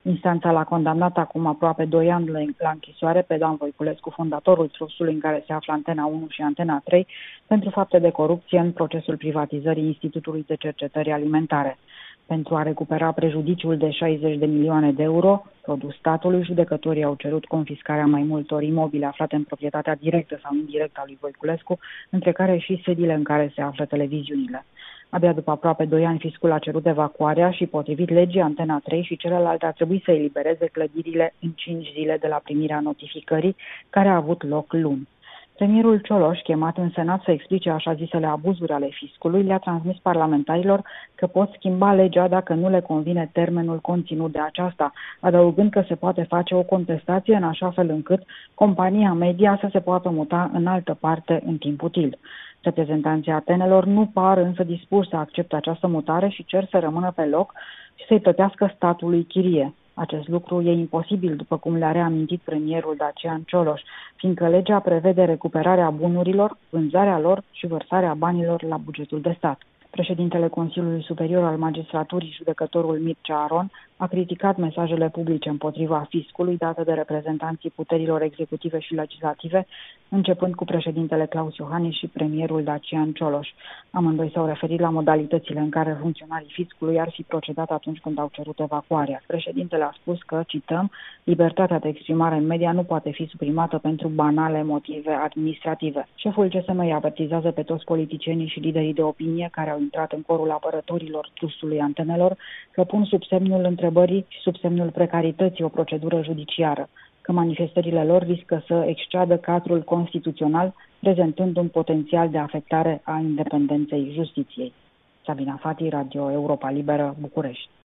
Instanța l-a condamnat acum aproape 2 ani la închisoare pe Dan Voiculescu, fondatorul trustului în care se află Antena 1 și Antena 3, pentru fapte de corupție în procesul privatizării Institutului de Cercetări Alimentare. Pentru a recupera prejudiciul de 60 de milioane de euro produs statului, judecătorii au cerut confiscarea mai multor imobile aflate în proprietatea directă sau indirectă a lui Voiculescu, între care și sediile în care se află televiziunile. Abia după aproape 2 ani, fiscul a cerut evacuarea și, potrivit legii, Antena 3 și celelalte ar trebui să elibereze clădirile în 5 zile de la primirea notificării, care a avut loc luni. Premierul Cioloș, chemat în Senat să explice așa zisele abuzuri ale fiscului, le-a transmis parlamentarilor că pot schimba legea dacă nu le convine termenul conținut de aceasta, adăugând că se poate face o contestație în așa fel încât compania media să se poată muta în altă parte în timp util. Reprezentanții Atenelor nu par însă dispuși să accepte această mutare și cer să rămână pe loc și să-i plătească statului chirie. Acest lucru e imposibil, după cum le-a reamintit premierul Dacian Cioloș, fiindcă legea prevede recuperarea bunurilor, vânzarea lor și vărsarea banilor la bugetul de stat. Președintele Consiliului Superior al Magistraturii, judecătorul Mircea Aron, a criticat mesajele publice împotriva fiscului date de reprezentanții puterilor executive și legislative, începând cu președintele Claus Iohannis și premierul Dacian Cioloș. Amândoi s-au referit la modalitățile în care funcționarii fiscului ar fi procedat atunci când au cerut evacuarea. Președintele a spus că, cităm, libertatea de exprimare în media nu poate fi suprimată pentru banale motive administrative. Șeful CSM îi avertizează pe toți politicienii și liderii de opinie care au intrat în corul apărătorilor trustului Antenelor că pun sub semnul întrebării și sub semnul precarității o procedură judiciară, că manifestările lor riscă să exceadă cadrul constituțional, prezentând un potențial de afectare a independenței justiției. Sabina Fati, Radio Europa Liberă, București.